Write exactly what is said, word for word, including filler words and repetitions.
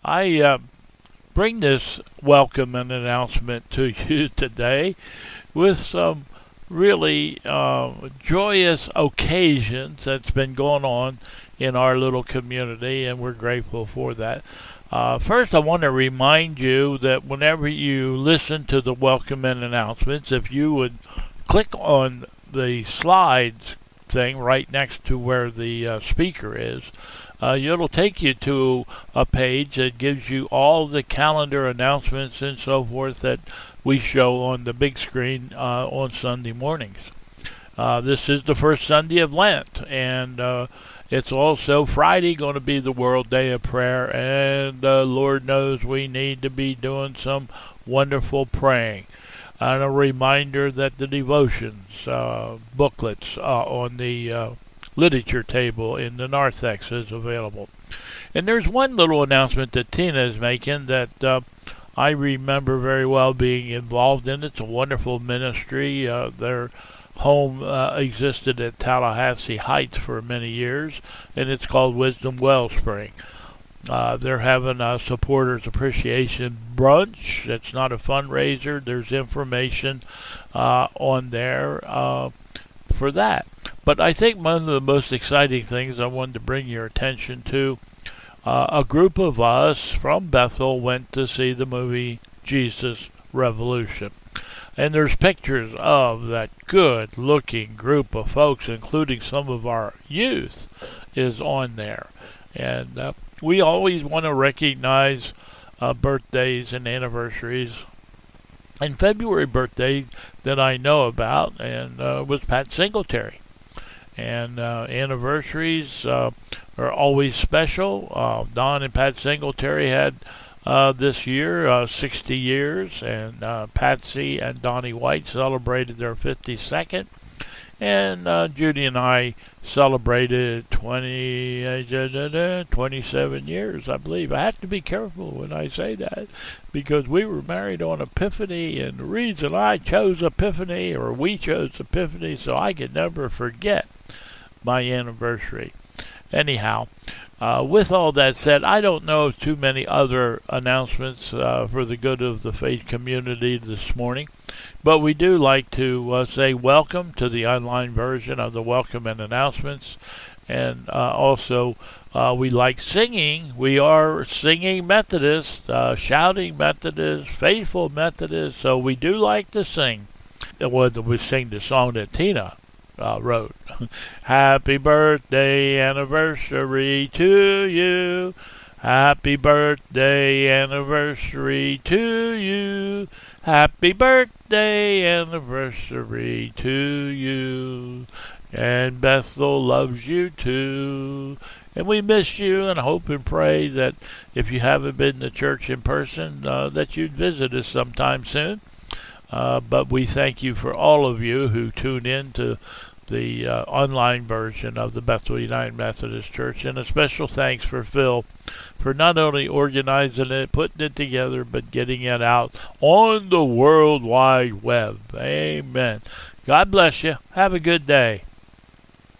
I uh, bring this welcome and announcement to you today with some really uh, joyous occasions that's been going on in our little community, and we're grateful for that. Uh, first, I want to remind you that whenever you listen to the welcome and announcements, if you would click on the slides thing right next to where the uh, speaker is, uh, it'll take you to a page that gives you all the calendar announcements and so forth that we show on the big screen uh, on Sunday mornings. Uh, this is the first Sunday of Lent, and uh, it's also Friday going to be the World Day of Prayer, and uh, Lord knows we need to be doing some wonderful praying. And a reminder that the devotions uh, booklets uh, on the uh, literature table in the narthex is available. And there's one little announcement that Tina is making that uh, I remember very well being involved in. It's a wonderful ministry. Uh, their home uh, existed at Tallahassee Heights for many years, and it's called Wisdom Wellspring. Uh, they're having a supporters appreciation brunch. It's not a fundraiser. There's information uh, on there uh, for that. But I think one of the most exciting things I wanted to bring your attention to, uh, a group of us from Bethel went to see the movie Jesus Revolution. And there's pictures of that good-looking group of folks, including some of our youth, is on there. And uh, we always want to recognize uh, birthdays and anniversaries. And February birthday that I know about and uh, was Pat Singletary. And uh, anniversaries uh, are always special. Uh, Don and Pat Singletary had uh, this year uh, sixty years, and uh, Patsy and Donnie White celebrated their fifty-second. And uh, Judy and I celebrated twenty, uh, twenty-seven years, I believe. I have to be careful when I say that, because we were married on Epiphany, and the reason I chose Epiphany, or we chose Epiphany, so I could never forget my anniversary. Anyhow, uh, with all that said, I don't know of too many other announcements uh, for the good of the faith community this morning. But we do like to uh, say welcome to the online version of the welcome and announcements. And uh, also, uh, we like singing. We are singing Methodists, uh, shouting Methodists, faithful Methodists. So we do like to sing. Well, we sing the song that Tina uh, wrote. Happy birthday anniversary to you. Happy birthday anniversary to you. Happy birthday anniversary to you. And Bethel loves you too. And we miss you, and hope and pray that if you haven't been to church in person, uh, that you'd visit us sometime soon. Uh, but we thank you for all of you who tune in to the uh, online version of the Bethel United Methodist Church. And a special thanks for Phil for not only organizing it, putting it together, but getting it out on the World Wide Web. Amen. God bless you. Have a good day.